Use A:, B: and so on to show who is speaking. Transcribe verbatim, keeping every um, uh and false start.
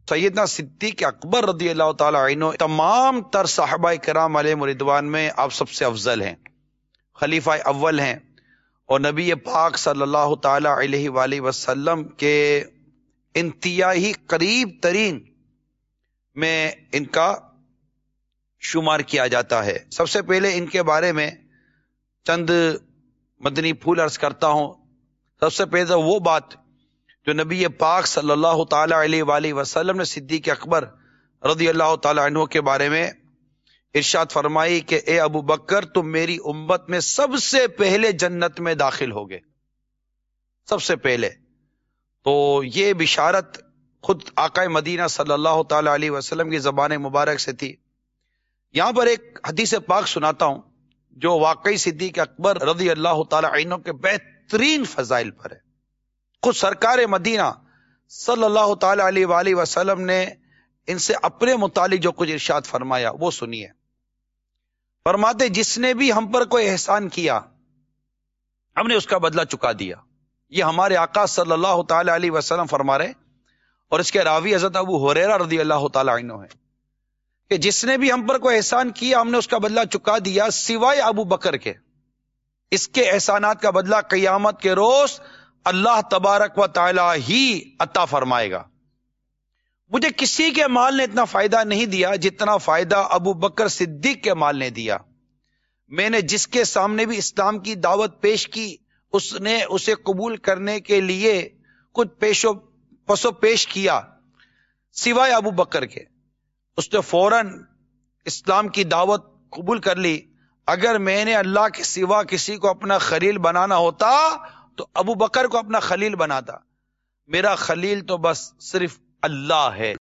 A: سیدنا صدیق اکبر رضی اللہ تعالی عنہ تمام تر صحابہ کرام علیہ رضوان میں آپ سب سے افضل ہیں، خلیفہ اول ہیں، اور نبی پاک صلی اللہ تعالی علیہ وآلہ وسلم کے انتہائی قریب ترین میں ان کا شمار کیا جاتا ہے۔ سب سے پہلے ان کے بارے میں چند مدنی پھول عرض کرتا ہوں۔ سب سے پہلے وہ بات جو نبی پاک صلی اللہ تعالی علیہ وآلہ وسلم نے صدیق اکبر رضی اللہ تعالی عنہ کے بارے میں ارشاد فرمائی کہ اے ابو بکر تم میری امت میں سب سے پہلے جنت میں داخل ہوگے، سب سے پہلے۔ تو یہ بشارت خود آقا مدینہ صلی اللہ تعالی علیہ وسلم کی زبان مبارک سے تھی۔ یہاں پر ایک حدیث پاک سناتا ہوں جو واقعی صدیق اکبر رضی اللہ تعالی عنہ کے بہترین فضائل پر ہے۔ خود سرکار مدینہ صلی اللہ تعالی علیہ وآلہ وسلم نے ان سے اپنے متعلق جو کچھ ارشاد فرمایا وہ سنیے۔ فرماتے جس نے بھی ہم پر کوئی احسان کیا ہم نے اس کا بدلہ چکا دیا۔ یہ ہمارے آقا صلی اللہ تعالی علیہ وسلم فرما رہے، اور اس کے راوی حضرت ابو ہریرہ رضی اللہ تعالی عنہ ہے کہ جس نے بھی ہم پر کوئی احسان کیا ہم نے اس کا بدلہ چکا دیا سوائے ابو بکر کے۔ اس کے احسانات کا بدلہ قیامت کے روز اللہ تبارک و تعالی ہی عطا فرمائے گا۔ مجھے کسی کے مال نے اتنا فائدہ نہیں دیا جتنا فائدہ ابو بکر صدیق کے مال نے دیا۔ میں نے جس کے سامنے بھی اسلام کی دعوت پیش کی اس نے اسے قبول کرنے کے لیے کچھ پیش و پس و پیش کیا سوائے ابو بکر کے۔ اس نے فوراً اسلام کی دعوت قبول کر لی۔ اگر میں نے اللہ کے سوا کسی کو اپنا خلیل بنانا ہوتا تو ابو بکر کو اپنا خلیل بناتا۔ میرا خلیل تو بس صرف اللہ ہے۔